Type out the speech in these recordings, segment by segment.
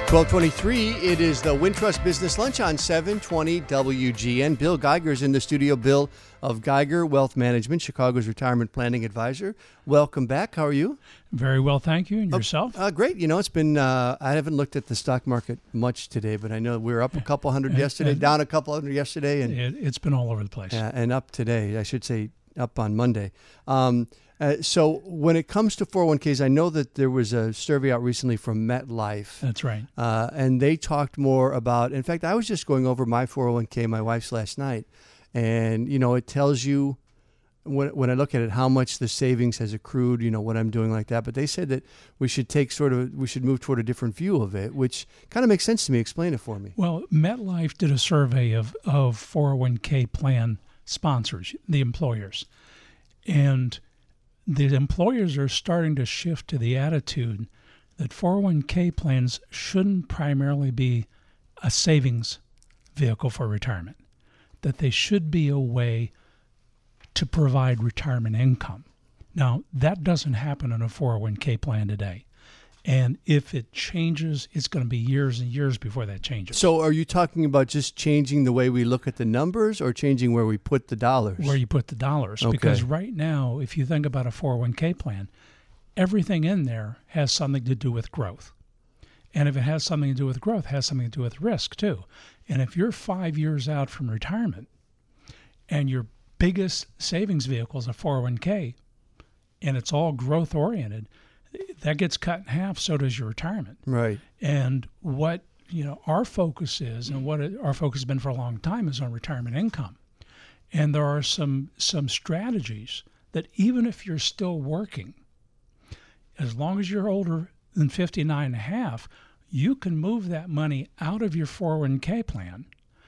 12:23, it is the Wintrust Business Lunch on 720 WGN. Bill Geiger's in the studio. Bill of Geiger Wealth Management, Chicago's retirement planning advisor. Welcome back. How are you? Very well, thank you. And yourself? Great. You know, it's been, I haven't looked at the stock market much today, but I know we were up a couple hundred yesterday, down a couple hundred yesterday. And it's been all over the place. Yeah, and up today, I should say up on Monday. So when it comes to 401ks, I know that there was a survey out recently from MetLife. That's right. And they talked more about, in fact, I was just going over my 401k, my wife's last night. And, you know, it tells you when I look at it, how much the savings has accrued, you know, what I'm doing like that. But they said that we should move toward a different view of it, which kind of makes sense to me. Explain it for me. Well, MetLife did a survey of 401k plan sponsors, the employers. And the employers are starting to shift to the attitude that 401k plans shouldn't primarily be a savings vehicle for retirement, that they should be a way to provide retirement income. Now, that doesn't happen in a 401k plan today. And if it changes, it's going to be years and years before that changes. So are you talking about just changing the way we look at the numbers or changing where we put the dollars? Where you put the dollars. Okay. Because right now, if you think about a 401k plan, everything in there has something to do with growth. And if it has something to do with growth, it has something to do with risk too. And if you're 5 years out from retirement and your biggest savings vehicle is a 401k and it's all growth oriented, that gets cut in half, so does your retirement. Right. And what, you know, our focus is, and what our focus has been for a long time, is on retirement income. And there are some strategies that even if you're still working, as long as you're older than 59 and a half, you can move that money out of your 401k plan,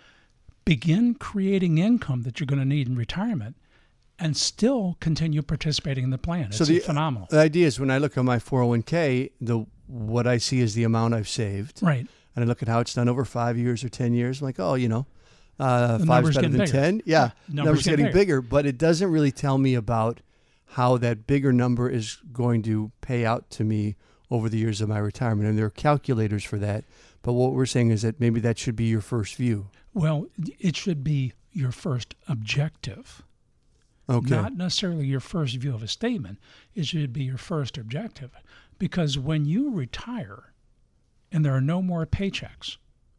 begin creating income that you're going to need in retirement, and still continue participating in the plan. It's phenomenal. The idea is when I look at my 401k, what I see is the amount I've saved. Right. And I look at how it's done over 5 years or 10 years. I'm like, oh, you know, 5 is better than bigger. 10. Yeah, numbers getting bigger. But it doesn't really tell me about how that bigger number is going to pay out to me over the years of my retirement. And there are calculators for that. But what we're saying is that maybe that should be your first view. Well, it should be your first objective. Okay. Not necessarily your first view of a statement. It should be your first objective. Because when you retire and there are no more paychecks,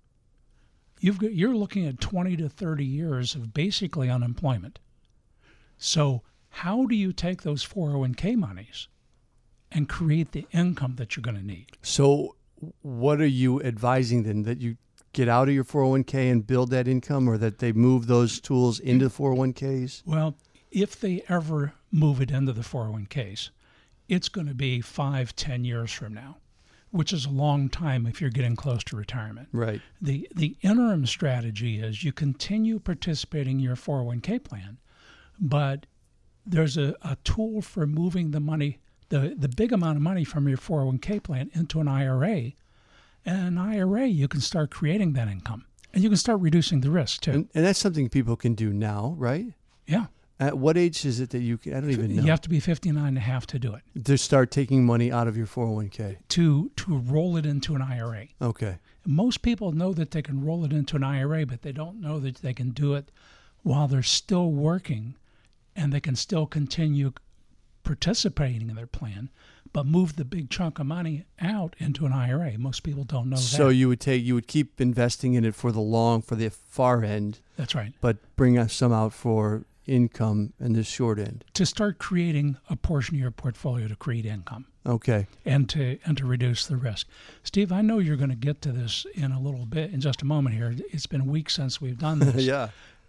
you're looking at 20 to 30 years of basically unemployment. So how do you take those 401k monies and create the income that you're going to need? So what are you advising then? That you get out of your 401k and build that income, or that they move those tools into 401ks? Well, if they ever move it into the 401ks, it's going to be 5-10 years from now, which is a long time if you're getting close to retirement. Right. The interim strategy is you continue participating in your 401k plan, but there's a tool for moving the money, the big amount of money from your 401k plan into an IRA. And an IRA, you can start creating that income, and you can start reducing the risk too. And that's something people can do now, right? Yeah. At what age is it that you can? I don't even know. You have to be 59 and a half to do it. To start taking money out of your 401k. To roll it into an IRA. Okay. Most people know that they can roll it into an IRA, but they don't know that they can do it while they're still working, and they can still continue participating in their plan, but move the big chunk of money out into an IRA. Most people don't know that. So you would keep investing in it for the far end. That's right. But bring us some out for income in the short end. To start creating a portion of your portfolio to create income. Okay. And to reduce the risk. Steve, I know you're going to get to this in a little bit, in just a moment here. It's been weeks since we've done this. Yeah.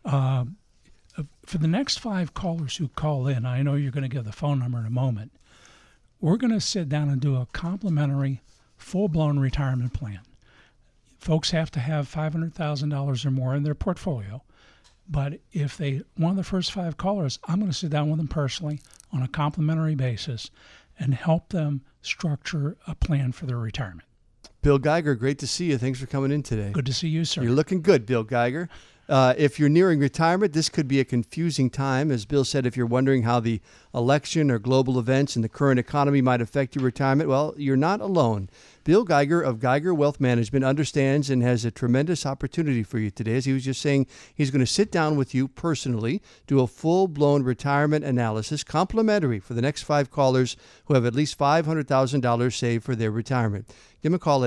For the next 5 callers who call in, I know you're going to give the phone number in a moment. We're going to sit down and do a complimentary, full-blown retirement plan. Folks have to have $500,000 or more in their portfolio. But if one of the first 5 callers, I'm going to sit down with them personally on a complimentary basis and help them structure a plan for their retirement. Bill Geiger, great to see you. Thanks for coming in today. Good to see you, sir. You're looking good, Bill Geiger. If you're nearing retirement, this could be a confusing time. As Bill said, if you're wondering how the election or global events in the current economy might affect your retirement, well, you're not alone. Bill Geiger of Geiger Wealth Management understands and has a tremendous opportunity for you today. As he was just saying, he's going to sit down with you personally, do a full-blown retirement analysis, complimentary for the next 5 callers who have at least $500,000 saved for their retirement. Give him a call at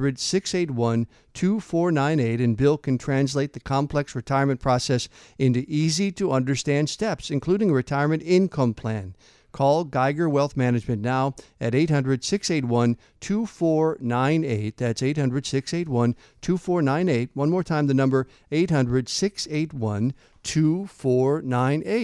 800-681-2498, and Bill can translate the complex retirement process into easy-to-understand steps, including a retirement income plan. Call Geiger Wealth Management now at 800-681-2498. That's 800-681-2498. One more time, the number 800-681-2498.